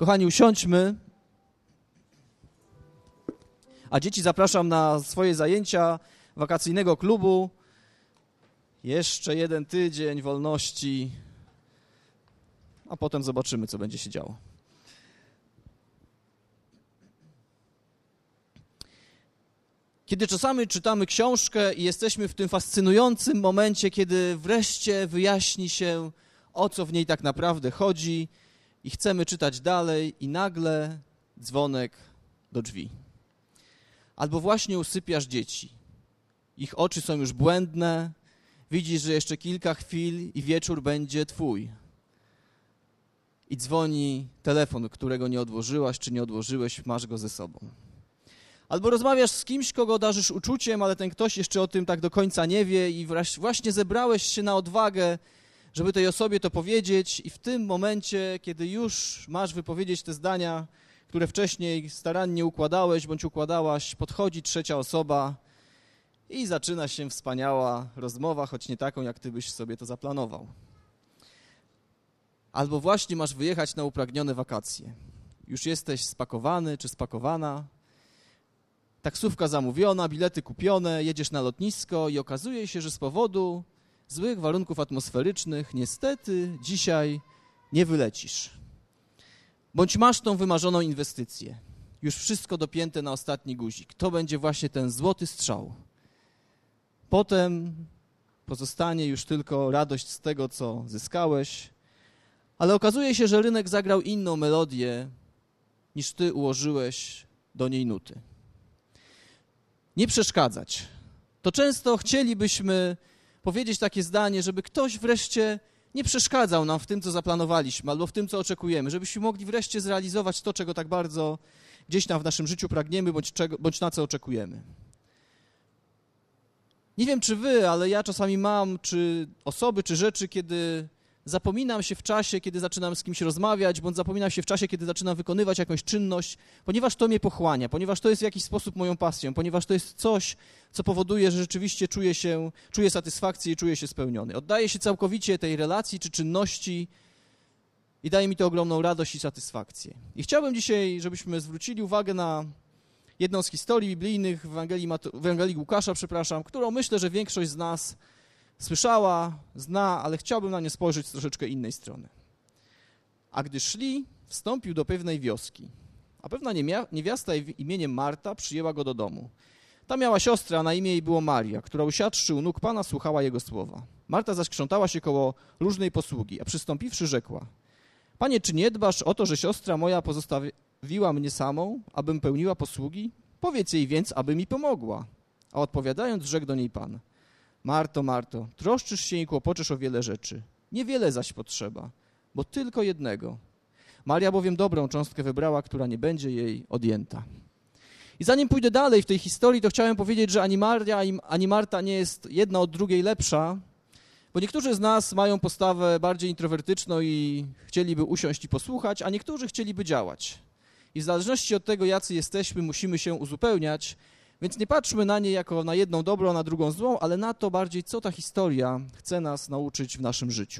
Kochani, usiądźmy, a dzieci zapraszam na swoje zajęcia wakacyjnego klubu. Jeszcze 1 tydzień wolności, a potem zobaczymy, co będzie się działo. Kiedy czasami czytamy książkę i jesteśmy w tym fascynującym momencie, kiedy wreszcie wyjaśni się, o co w niej tak naprawdę chodzi i chcemy czytać dalej i nagle dzwonek do drzwi. Albo właśnie usypiasz dzieci. Ich oczy są już błędne, widzisz, że jeszcze kilka chwil i wieczór będzie twój. I dzwoni telefon, którego nie odłożyłaś czy nie odłożyłeś, masz go ze sobą. Albo rozmawiasz z kimś, kogo darzysz uczuciem, ale ten ktoś jeszcze o tym tak do końca nie wie i właśnie zebrałeś się na odwagę, żeby tej osobie to powiedzieć i w tym momencie, kiedy już masz wypowiedzieć te zdania, które wcześniej starannie układałeś bądź układałaś, podchodzi trzecia osoba i zaczyna się wspaniała rozmowa, choć nie taką, jak ty byś sobie to zaplanował. Albo właśnie masz wyjechać na upragnione wakacje. Już jesteś spakowany czy spakowana, taksówka zamówiona, bilety kupione, jedziesz na lotnisko i okazuje się, że z powodu złych warunków atmosferycznych niestety dzisiaj nie wylecisz. Bądź masz tą wymarzoną inwestycję. Już wszystko dopięte na ostatni guzik. To będzie właśnie ten złoty strzał. Potem pozostanie już tylko radość z tego, co zyskałeś, ale okazuje się, że rynek zagrał inną melodię, niż ty ułożyłeś do niej nuty. Nie przeszkadzać. To często chcielibyśmy powiedzieć takie zdanie, żeby ktoś wreszcie nie przeszkadzał nam w tym, co zaplanowaliśmy, albo w tym, co oczekujemy, żebyśmy mogli wreszcie zrealizować to, czego tak bardzo gdzieś tam w naszym życiu pragniemy, bądź na co oczekujemy. Nie wiem, czy wy, ale ja czasami mam czy osoby, czy rzeczy, kiedy zapominam się w czasie, kiedy zaczynam z kimś rozmawiać, bądź zapominam się w czasie, kiedy zaczynam wykonywać jakąś czynność, ponieważ to mnie pochłania, ponieważ to jest w jakiś sposób moją pasją, ponieważ to jest coś, co powoduje, że rzeczywiście czuję satysfakcję i czuję się spełniony. Oddaję się całkowicie tej relacji czy czynności i daje mi to ogromną radość i satysfakcję. I chciałbym dzisiaj, żebyśmy zwrócili uwagę na jedną z historii biblijnych w Ewangelii Łukasza, którą myślę, że większość z nas słyszała, zna, ale chciałbym na nie spojrzeć z troszeczkę innej strony. A gdy szli, wstąpił do pewnej wioski, a pewna niewiasta imieniem Marta przyjęła go do domu. Ta miała siostrę, a na imię jej było Maria, która usiadłszy u nóg Pana słuchała jego słowa. Marta zaś krzątała się koło różnej posługi, a przystąpiwszy rzekła: Panie, czy nie dbasz o to, że siostra moja pozostawiła mnie samą, abym pełniła posługi? Powiedz jej więc, aby mi pomogła. A odpowiadając, rzekł do niej Pan: Marto, Marto, troszczysz się i kłopoczesz o wiele rzeczy. Niewiele zaś potrzeba, bo tylko jednego. Maria bowiem dobrą cząstkę wybrała, która nie będzie jej odjęta. I zanim pójdę dalej w tej historii, to chciałem powiedzieć, że ani Maria, ani Marta nie jest jedna od drugiej lepsza, bo niektórzy z nas mają postawę bardziej introwertyczną i chcieliby usiąść i posłuchać, a niektórzy chcieliby działać. I w zależności od tego, jacy jesteśmy, musimy się uzupełniać. Więc nie patrzmy na nie jako na jedną dobrą, a na drugą złą, ale na to bardziej, co ta historia chce nas nauczyć w naszym życiu.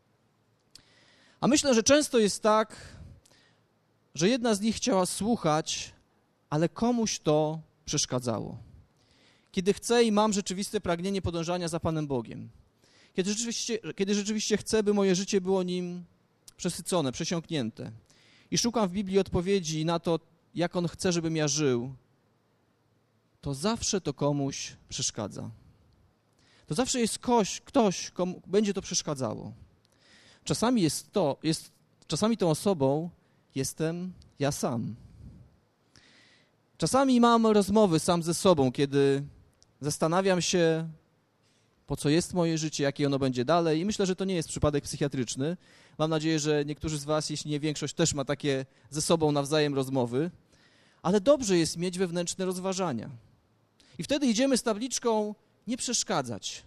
A myślę, że często jest tak, że jedna z nich chciała słuchać, ale komuś to przeszkadzało. Kiedy chcę i mam rzeczywiste pragnienie podążania za Panem Bogiem, kiedy rzeczywiście chcę, by moje życie było nim przesycone, przesiąknięte i szukam w Biblii odpowiedzi na to, jak On chce, żebym ja żył, to zawsze to komuś przeszkadza. To zawsze jest ktoś, komu będzie to przeszkadzało. Czasami tą osobą jestem ja sam. Czasami mam rozmowy sam ze sobą, kiedy zastanawiam się, po co jest moje życie, jakie ono będzie dalej. I myślę, że to nie jest przypadek psychiatryczny. Mam nadzieję, że niektórzy z was, jeśli nie większość, też ma takie ze sobą nawzajem rozmowy. Ale dobrze jest mieć wewnętrzne rozważania. I wtedy idziemy z tabliczką nie przeszkadzać.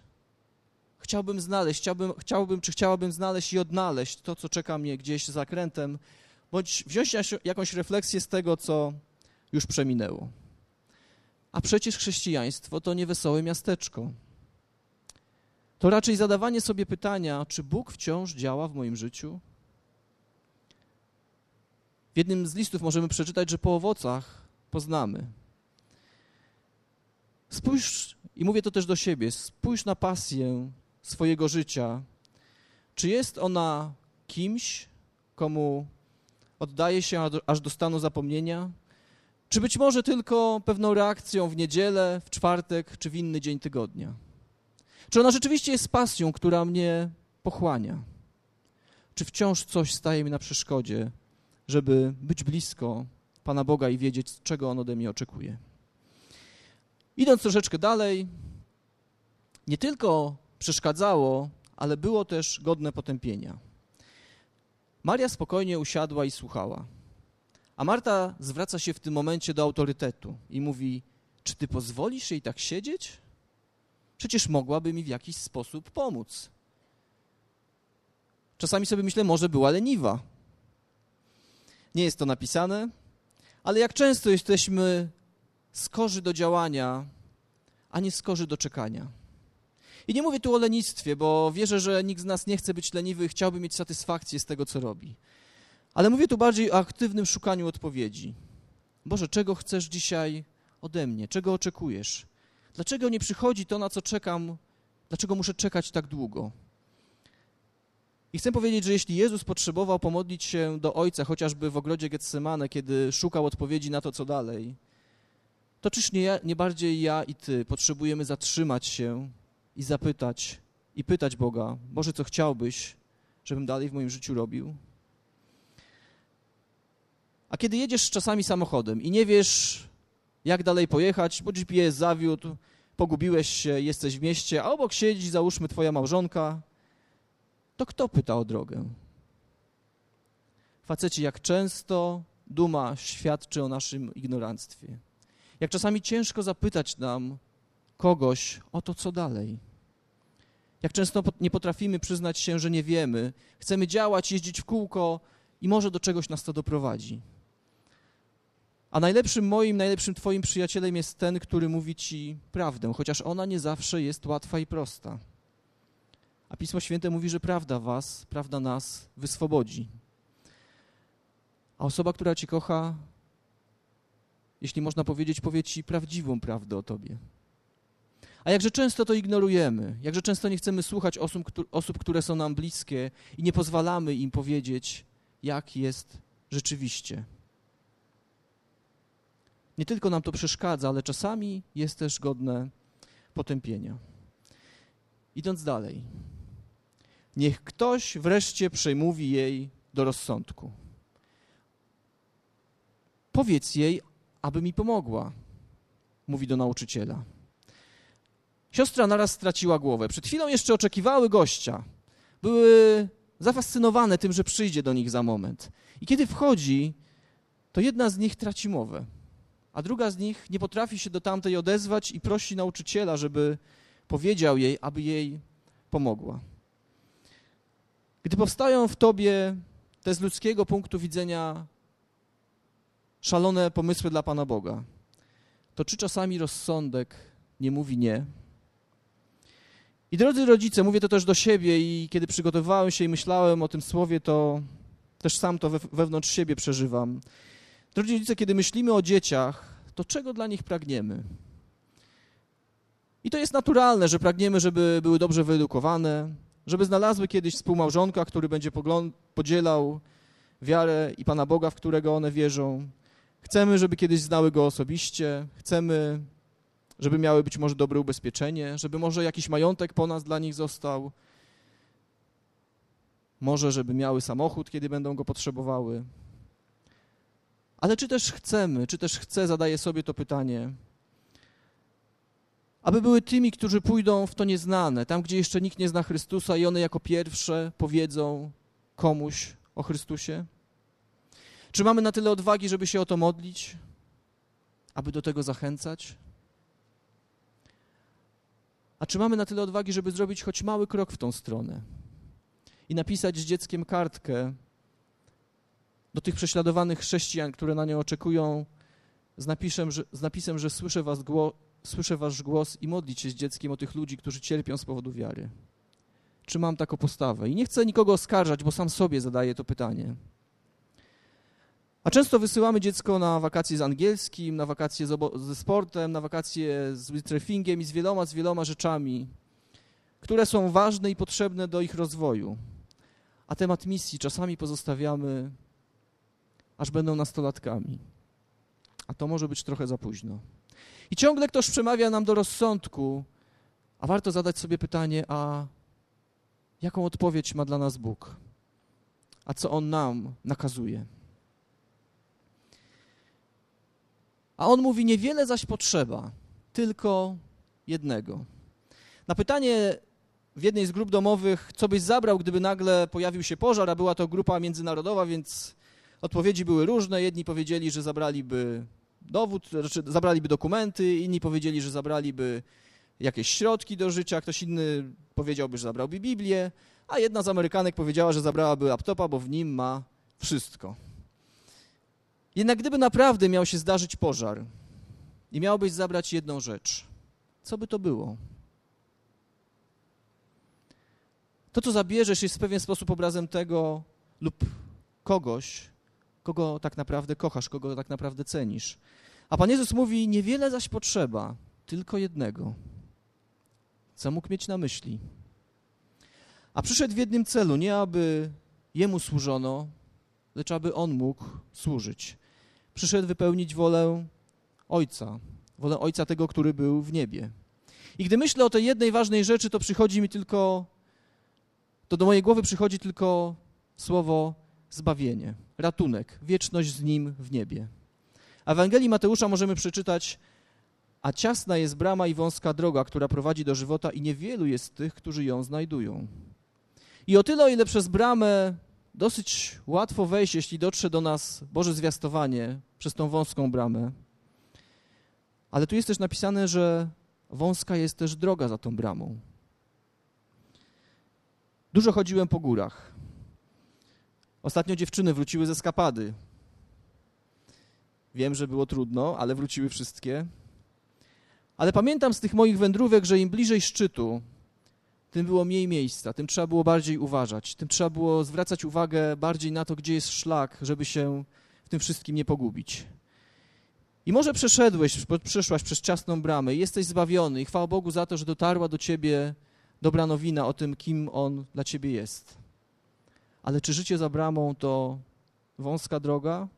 Chciałabym znaleźć i odnaleźć to, co czeka mnie gdzieś za zakrętem, bądź wziąć jakąś refleksję z tego, co już przeminęło. A przecież chrześcijaństwo to nie wesołe miasteczko. To raczej zadawanie sobie pytania, czy Bóg wciąż działa w moim życiu? W jednym z listów możemy przeczytać, że po owocach poznamy. Spójrz, i mówię to też do siebie, spójrz na pasję swojego życia. Czy jest ona kimś, komu oddaje się aż do stanu zapomnienia? Czy być może tylko pewną reakcją w niedzielę, w czwartek, czy w inny dzień tygodnia? Czy ona rzeczywiście jest pasją, która mnie pochłania? Czy wciąż coś staje mi na przeszkodzie, żeby być blisko Pana Boga i wiedzieć, czego On ode mnie oczekuje? Idąc troszeczkę dalej, nie tylko przeszkadzało, ale było też godne potępienia. Maria spokojnie usiadła i słuchała. A Marta zwraca się w tym momencie do autorytetu i mówi: czy ty pozwolisz jej tak siedzieć? Przecież mogłaby mi w jakiś sposób pomóc. Czasami sobie myślę, może była leniwa. Nie jest to napisane, ale jak często jesteśmy skorzy do działania, a nie skorzy do czekania. I nie mówię tu o lenistwie, bo wierzę, że nikt z nas nie chce być leniwy i chciałby mieć satysfakcję z tego, co robi. Ale mówię tu bardziej o aktywnym szukaniu odpowiedzi. Boże, czego chcesz dzisiaj ode mnie? Czego oczekujesz? Dlaczego nie przychodzi to, na co czekam? Dlaczego muszę czekać tak długo? I chcę powiedzieć, że jeśli Jezus potrzebował pomodlić się do Ojca, chociażby w ogrodzie Getsemane, kiedy szukał odpowiedzi na to, co dalej, to czyż nie bardziej ja i Ty potrzebujemy zatrzymać się i zapytać, i pytać Boga: Boże, co chciałbyś, żebym dalej w moim życiu robił? A kiedy jedziesz czasami samochodem i nie wiesz, jak dalej pojechać, bo GPS zawiódł, pogubiłeś się, jesteś w mieście, a obok siedzi, załóżmy, twoja małżonka, to kto pyta o drogę? Faceci, jak często duma świadczy o naszym ignoranstwie. Jak czasami ciężko zapytać nam kogoś o to, co dalej. Jak często nie potrafimy przyznać się, że nie wiemy. Chcemy działać, jeździć w kółko i może do czegoś nas to doprowadzi. A najlepszym twoim przyjacielem jest ten, który mówi ci prawdę, chociaż ona nie zawsze jest łatwa i prosta. A Pismo Święte mówi, że prawda nas wyswobodzi. A osoba, która cię kocha, jeśli można powiedzieć, powie ci prawdziwą prawdę o tobie. A jakże często to ignorujemy, jakże często nie chcemy słuchać osób, które są nam bliskie i nie pozwalamy im powiedzieć, jak jest rzeczywiście. Nie tylko nam to przeszkadza, ale czasami jest też godne potępienia. Idąc dalej. Niech ktoś wreszcie przemówi jej do rozsądku. Powiedz jej, aby mi pomogła, mówi do nauczyciela. Siostra naraz straciła głowę. Przed chwilą jeszcze oczekiwały gościa. Były zafascynowane tym, że przyjdzie do nich za moment. I kiedy wchodzi, to jedna z nich traci mowę, a druga z nich nie potrafi się do tamtej odezwać i prosi nauczyciela, żeby powiedział jej, aby jej pomogła. Gdy powstają w tobie te z ludzkiego punktu widzenia szalone pomysły dla Pana Boga, to czy czasami rozsądek nie mówi nie? I drodzy rodzice, mówię to też do siebie i kiedy przygotowywałem się i myślałem o tym słowie, to też sam to wewnątrz siebie przeżywam. Drodzy rodzice, kiedy myślimy o dzieciach, to czego dla nich pragniemy? I to jest naturalne, że pragniemy, żeby były dobrze wyedukowane, żeby znalazły kiedyś współmałżonka, który będzie podzielał wiarę i Pana Boga, w którego one wierzą. Chcemy, żeby kiedyś znały Go osobiście. Chcemy, żeby miały być może dobre ubezpieczenie, żeby może jakiś majątek po nas dla nich został. Może, żeby miały samochód, kiedy będą go potrzebowały. Ale czy też chcę, zadaję sobie to pytanie, aby były tymi, którzy pójdą w to nieznane, tam, gdzie jeszcze nikt nie zna Chrystusa i one jako pierwsze powiedzą komuś o Chrystusie? Czy mamy na tyle odwagi, żeby się o to modlić, aby do tego zachęcać? A czy mamy na tyle odwagi, żeby zrobić choć mały krok w tą stronę i napisać z dzieckiem kartkę do tych prześladowanych chrześcijan, które na nią oczekują, z napisem, że słyszę wasz głos i modlić się z dzieckiem o tych ludzi, którzy cierpią z powodu wiary? Czy mam taką postawę? I nie chcę nikogo oskarżać, bo sam sobie zadaję to pytanie. A często wysyłamy dziecko na wakacje z angielskim, na wakacje ze sportem, na wakacje z windsurfingiem i z wieloma rzeczami, które są ważne i potrzebne do ich rozwoju. A temat misji czasami pozostawiamy, aż będą nastolatkami. A to może być trochę za późno. I ciągle ktoś przemawia nam do rozsądku, a warto zadać sobie pytanie, a jaką odpowiedź ma dla nas Bóg? A co On nam nakazuje? A On mówi, niewiele zaś potrzeba, tylko jednego. Na pytanie w jednej z grup domowych, co byś zabrał, gdyby nagle pojawił się pożar, a była to grupa międzynarodowa, więc odpowiedzi były różne. Jedni powiedzieli, że zabraliby dowód, znaczy zabraliby dokumenty, inni powiedzieli, że zabraliby jakieś środki do życia, ktoś inny powiedziałby, że zabrałby Biblię, a jedna z Amerykanek powiedziała, że zabrałaby laptopa, bo w nim ma wszystko. Jednak gdyby naprawdę miał się zdarzyć pożar i miałbyś zabrać jedną rzecz, co by to było? To, co zabierzesz, jest w pewien sposób obrazem tego lub kogoś, kogo tak naprawdę kochasz, kogo tak naprawdę cenisz. A Pan Jezus mówi, niewiele zaś potrzeba, tylko jednego. Co mógł mieć na myśli? A przyszedł w jednym celu, nie aby Jemu służono, lecz aby On mógł służyć. Przyszedł wypełnić wolę Ojca tego, który był w niebie. I gdy myślę o tej jednej ważnej rzeczy, to do mojej głowy przychodzi tylko słowo zbawienie, ratunek, wieczność z Nim w niebie. A w Ewangelii Mateusza możemy przeczytać, a ciasna jest brama i wąska droga, która prowadzi do żywota i niewielu jest tych, którzy ją znajdują. I o tyle, o ile przez bramę dosyć łatwo wejść, jeśli dotrze do nas Boże zwiastowanie przez tą wąską bramę, ale tu jest też napisane, że wąska jest też droga za tą bramą. Dużo chodziłem po górach. Ostatnio dziewczyny wróciły ze eskapady. Wiem, że było trudno, ale wróciły wszystkie. Ale pamiętam z tych moich wędrówek, że im bliżej szczytu, tym było mniej miejsca, tym trzeba było bardziej uważać, tym trzeba było zwracać uwagę bardziej na to, gdzie jest szlak, żeby się w tym wszystkim nie pogubić. I może przeszłaś przez ciasną bramę i jesteś zbawiony i chwała Bogu za to, że dotarła do ciebie dobra nowina o tym, kim On dla ciebie jest. Ale czy życie za bramą to wąska droga,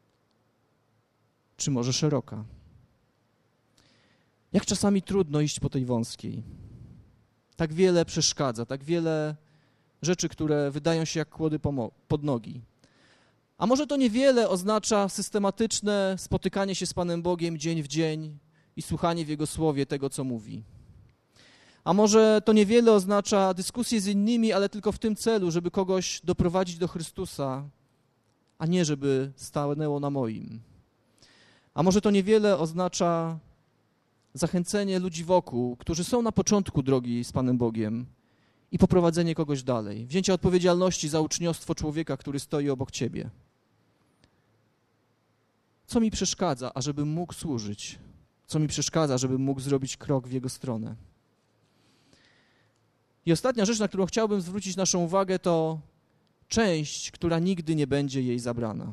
czy może szeroka? Jak czasami trudno iść po tej wąskiej. Tak wiele przeszkadza, tak wiele rzeczy, które wydają się jak kłody pod nogi. A może to niewiele oznacza systematyczne spotykanie się z Panem Bogiem dzień w dzień i słuchanie w Jego Słowie tego, co mówi. A może to niewiele oznacza dyskusję z innymi, ale tylko w tym celu, żeby kogoś doprowadzić do Chrystusa, a nie żeby stanęło na moim. A może to niewiele oznacza zachęcenie ludzi wokół, którzy są na początku drogi z Panem Bogiem i poprowadzenie kogoś dalej. Wzięcie odpowiedzialności za uczniostwo człowieka, który stoi obok ciebie. Co mi przeszkadza, ażebym mógł służyć? Co mi przeszkadza, żebym mógł zrobić krok w Jego stronę? I ostatnia rzecz, na którą chciałbym zwrócić naszą uwagę, to część, która nigdy nie będzie jej zabrana.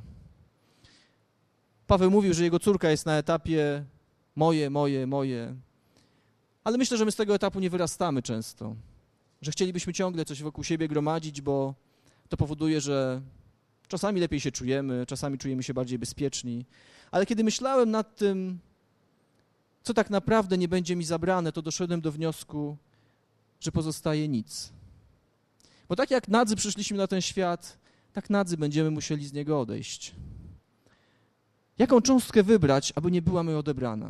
Paweł mówił, że jego córka jest na etapie moje. Ale myślę, że my z tego etapu nie wyrastamy często. Że chcielibyśmy ciągle coś wokół siebie gromadzić, bo to powoduje, że czasami lepiej się czujemy, czasami czujemy się bardziej bezpieczni. Ale kiedy myślałem nad tym, co tak naprawdę nie będzie mi zabrane, to doszedłem do wniosku, że pozostaje nic. Bo tak jak nadzy przyszliśmy na ten świat, tak nadzy będziemy musieli z niego odejść. Jaką cząstkę wybrać, aby nie była mi odebrana?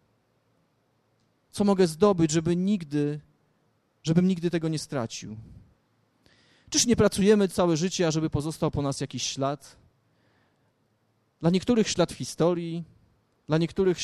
Co mogę zdobyć, żebym nigdy tego nie stracił? Czyż nie pracujemy całe życie, ażeby pozostał po nas jakiś ślad? Dla niektórych ślad w historii, dla niektórych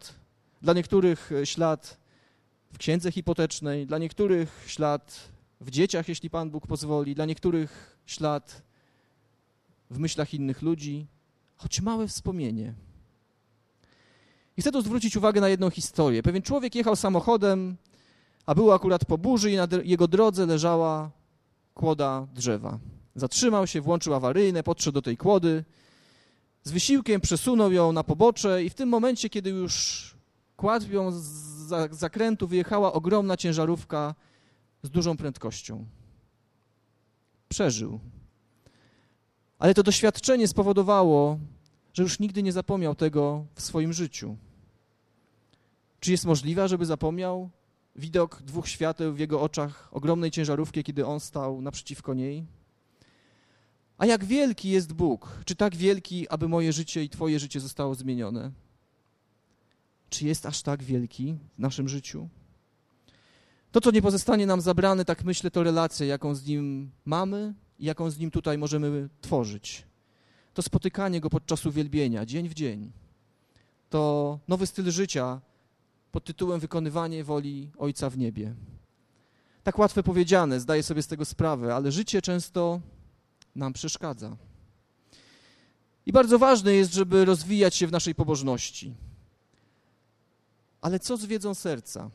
ślad w księdze hipotecznej, dla niektórych ślad w dzieciach, jeśli Pan Bóg pozwoli, dla niektórych ślad w myślach innych ludzi, choć małe wspomnienie. I chcę tu zwrócić uwagę na jedną historię. Pewien człowiek jechał samochodem, a było akurat po burzy i na jego drodze leżała kłoda drzewa. Zatrzymał się, włączył awaryjne, podszedł do tej kłody z wysiłkiem przesunął ją na pobocze i w tym momencie, kiedy już kładł ją z zakrętu, wyjechała ogromna ciężarówka z dużą prędkością. Przeżył. Ale to doświadczenie spowodowało, że już nigdy nie zapomniał tego w swoim życiu. Czy jest możliwe, żeby zapomniał widok dwóch świateł w jego oczach, ogromnej ciężarówki, kiedy on stał naprzeciwko niej? A jak wielki jest Bóg? Czy tak wielki, aby moje życie i twoje życie zostało zmienione? Czy jest aż tak wielki w naszym życiu? To, co nie pozostanie nam zabrane, tak myślę, to relacja, jaką z Nim mamy i jaką z Nim tutaj możemy tworzyć. To spotykanie Go podczas uwielbienia, dzień w dzień. To nowy styl życia pod tytułem wykonywanie woli Ojca w niebie. Tak łatwe powiedziane, zdaję sobie z tego sprawę, ale życie często nam przeszkadza. I bardzo ważne jest, żeby rozwijać się w naszej pobożności. Ale co z wiedzą serca?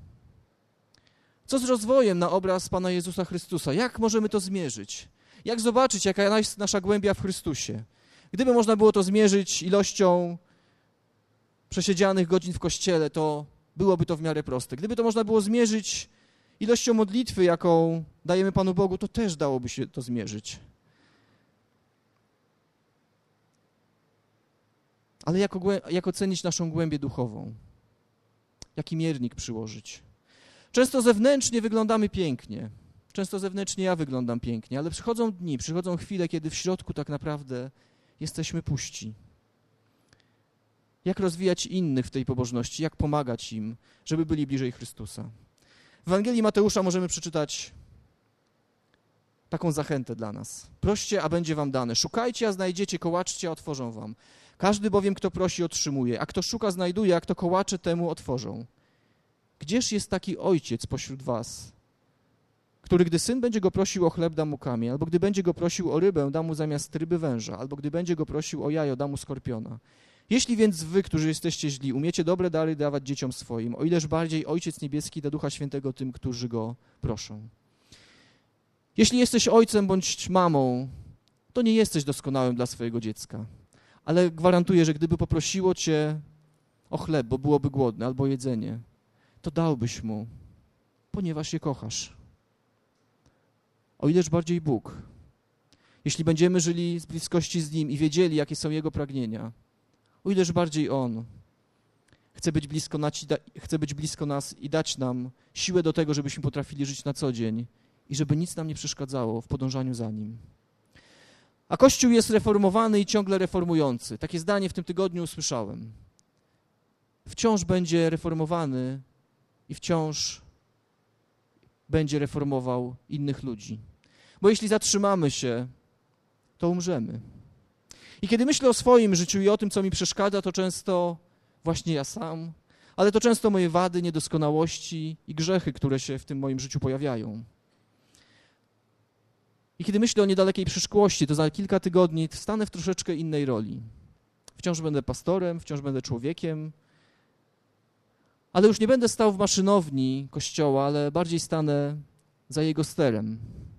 Co z rozwojem na obraz Pana Jezusa Chrystusa? Jak możemy to zmierzyć? Jak zobaczyć, jaka jest nasza głębia w Chrystusie? Gdyby można było to zmierzyć ilością przesiedzianych godzin w kościele, to byłoby to w miarę proste. Gdyby to można było zmierzyć ilością modlitwy, jaką dajemy Panu Bogu, to też dałoby się to zmierzyć. Ale jak ocenić naszą głębię duchową? Jaki miernik przyłożyć? Często zewnętrznie wyglądamy pięknie. Często zewnętrznie ja wyglądam pięknie, ale przychodzą dni, przychodzą chwile, kiedy w środku tak naprawdę jesteśmy puści. Jak rozwijać innych w tej pobożności, jak pomagać im, żeby byli bliżej Chrystusa. W Ewangelii Mateusza możemy przeczytać taką zachętę dla nas. Proście, a będzie wam dane. Szukajcie, a znajdziecie, kołaczcie, a otworzą wam. Każdy bowiem, kto prosi, otrzymuje, a kto szuka, znajduje, a kto kołacze, temu otworzą. Gdzież jest taki ojciec pośród was, który gdy syn będzie go prosił o chleb, da mu kamień, albo gdy będzie go prosił o rybę, da mu zamiast ryby węża, albo gdy będzie go prosił o jajo, da mu skorpiona. Jeśli więc wy, którzy jesteście źli, umiecie dobre dary dawać dzieciom swoim, o ileż bardziej Ojciec Niebieski da Ducha Świętego tym, którzy go proszą. Jeśli jesteś ojcem bądź mamą, to nie jesteś doskonałym dla swojego dziecka, ale gwarantuję, że gdyby poprosiło cię o chleb, bo byłoby głodne, albo jedzenie, to dałbyś mu, ponieważ je kochasz. O ileż bardziej Bóg. Jeśli będziemy żyli z bliskości z Nim i wiedzieli, jakie są Jego pragnienia, o ileż bardziej On chce być blisko nas i dać nam siłę do tego, żebyśmy potrafili żyć na co dzień i żeby nic nam nie przeszkadzało w podążaniu za Nim. A Kościół jest reformowany i ciągle reformujący. Takie zdanie w tym tygodniu usłyszałem. Wciąż będzie reformowany i wciąż będzie reformował innych ludzi. Bo jeśli zatrzymamy się, to umrzemy. I kiedy myślę o swoim życiu i o tym, co mi przeszkadza, to często właśnie ja sam, ale to często moje wady, niedoskonałości i grzechy, które się w tym moim życiu pojawiają. I kiedy myślę o niedalekiej przyszłości, to za kilka tygodni stanę w troszeczkę innej roli. Wciąż będę pastorem, wciąż będę człowiekiem, ale już nie będę stał w maszynowni Kościoła, ale bardziej stanę za jego sterem.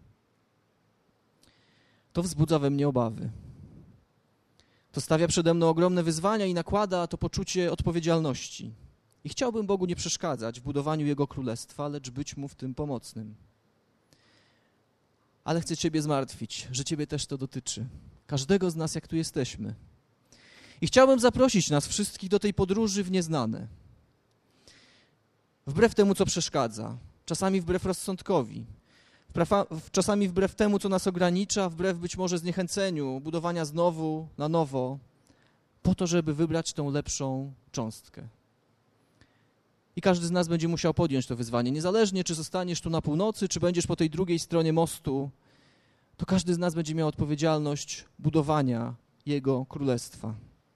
To wzbudza we mnie obawy. To stawia przede mną ogromne wyzwania i nakłada to poczucie odpowiedzialności. I chciałbym Bogu nie przeszkadzać w budowaniu Jego Królestwa, lecz być Mu w tym pomocnym. Ale chcę Ciebie zmartwić, że Ciebie też to dotyczy. Każdego z nas, jak tu jesteśmy. I chciałbym zaprosić nas wszystkich do tej podróży w nieznane. Wbrew temu, co przeszkadza. Czasami wbrew rozsądkowi. Czasami wbrew temu, co nas ogranicza, wbrew być może zniechęceniu budowania znowu na nowo, po to, żeby wybrać tą lepszą cząstkę. I każdy z nas będzie musiał podjąć to wyzwanie. Niezależnie, czy zostaniesz tu na północy, czy będziesz po tej drugiej stronie mostu, to każdy z nas będzie miał odpowiedzialność budowania Jego Królestwa.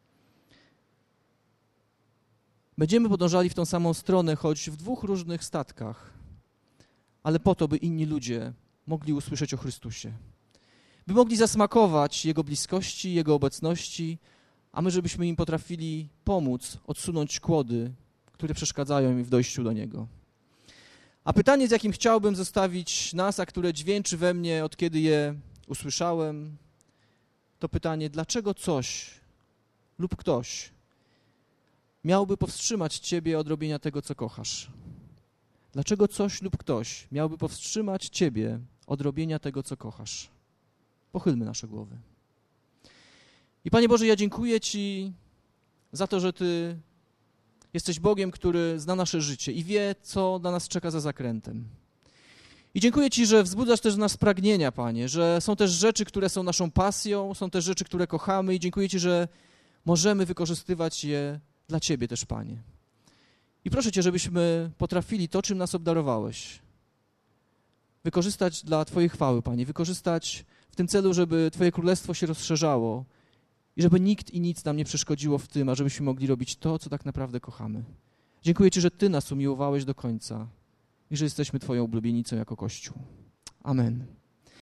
Będziemy podążali w tą samą stronę, choć w dwóch różnych statkach, ale po to, by inni ludzie mogli usłyszeć o Chrystusie. By mogli zasmakować Jego bliskości, Jego obecności, a my, żebyśmy im potrafili pomóc odsunąć kłody, które przeszkadzają im w dojściu do Niego. A pytanie, z jakim chciałbym zostawić nas, a które dźwięczy we mnie, od kiedy je usłyszałem, to pytanie, dlaczego coś lub ktoś miałby powstrzymać Ciebie od robienia tego, co kochasz? Dlaczego coś lub ktoś miałby powstrzymać Ciebie od robienia tego, co kochasz? Pochylmy nasze głowy. I Panie Boże, ja dziękuję Ci za to, że Ty jesteś Bogiem, który zna nasze życie i wie, co dla nas czeka za zakrętem. I dziękuję Ci, że wzbudzasz też w nas pragnienia, Panie, że są też rzeczy, które są naszą pasją, są też rzeczy, które kochamy i dziękuję Ci, że możemy wykorzystywać je dla Ciebie też, Panie. I proszę Cię, żebyśmy potrafili to, czym nas obdarowałeś, wykorzystać dla Twojej chwały, Panie, wykorzystać w tym celu, żeby Twoje królestwo się rozszerzało i żeby nikt i nic nam nie przeszkodziło w tym, a żebyśmy mogli robić to, co tak naprawdę kochamy. Dziękuję Ci, że Ty nas umiłowałeś do końca i że jesteśmy Twoją ulubienicą jako Kościół. Amen.